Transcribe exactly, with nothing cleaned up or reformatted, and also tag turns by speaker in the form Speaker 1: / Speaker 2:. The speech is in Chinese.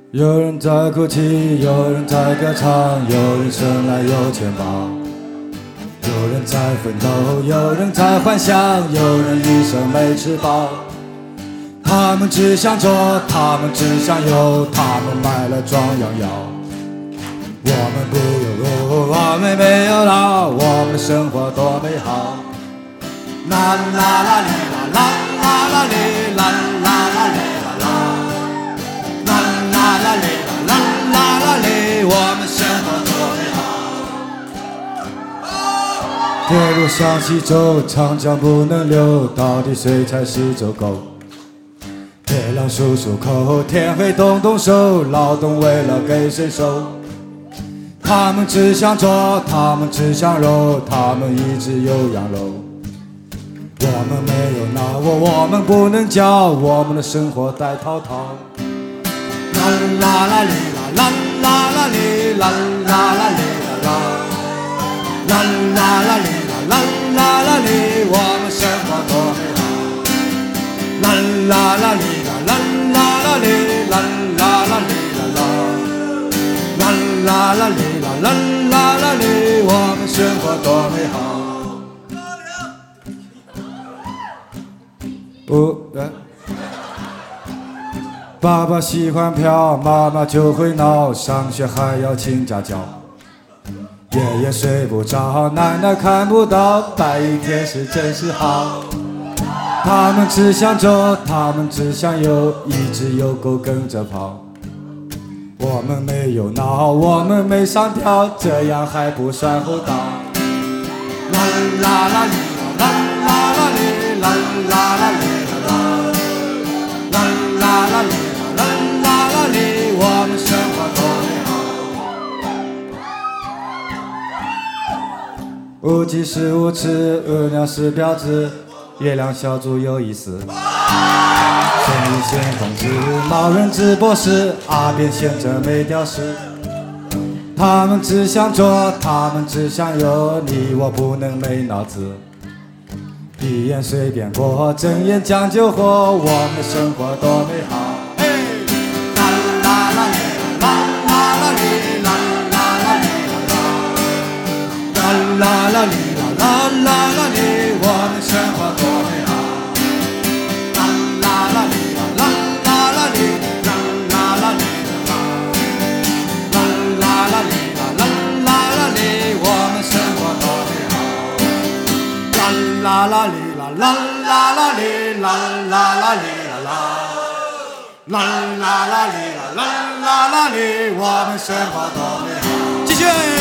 Speaker 1: 有人在哭泣，有人在歌唱，有人生来有钱包，有人在奋斗，有人在幻想，有人一生没吃饱。他们只想做，他们只想有，他们买了壮阳药。我们不有，我们没有老，我们的生活多美好。啦啦啦哩啦啦啦啦哩啦啦啦哩啦啦啦啦啦哩啦啦啦啦哩，我们生活多美好。铁路向西走，长江不能流，到底谁才是走狗？铁狼漱漱口，天黑动动手，劳动为了给谁收？他们只想做，他们只想肉，他们一直有羊肉。我们没有脑窝，我们不能叫，我们的生活在滔滔。啦啦啦哩啦啦啦啦哩啦啦啦哩啦啦啦啦啦哩啦啦啦啦哩，我们生活多美好。啦啦啦哩啦啦啦啦哩啦啦啦哩啦啦啦啦啦哩啦啦啦啦哩，我们生活多美好。不，呃，爸爸喜欢飘，妈妈就会闹，上学还要请家教。爷爷睡不着，奶奶看不到，白天是真是好。他们只想做，他们只想有，一只有狗跟着跑。我们没有脑，我们没上吊，这样还不算厚道。啦啦啦哩啦啦啦哩啦啦啦哩啦啦啦啦哩啦啦啦哩，我们生活多美好。无鸡是无耻，额娘是婊子，月亮小猪有意思。孙逸仙同志，毛人志博士，阿扁闲着没屌事。他们只想做，他们只想有，你我不能没脑子。闭眼随便过，睁眼讲究活，我们的生活多美好。啦啦啦哩啦啦啦哩啦啦啦哩啦啦啦哩啦啦啦啦哩，我们生活多美好。啦啦啦哩啦啦啦啦哩啦啦啦哩啦啦啦啦哩啦啦啦啦哩，我们生活多美好。啦啦啦哩啦啦啦啦哩啦啦啦哩啦啦啦啦啦哩啦啦啦啦哩，我们生活多美好。继续。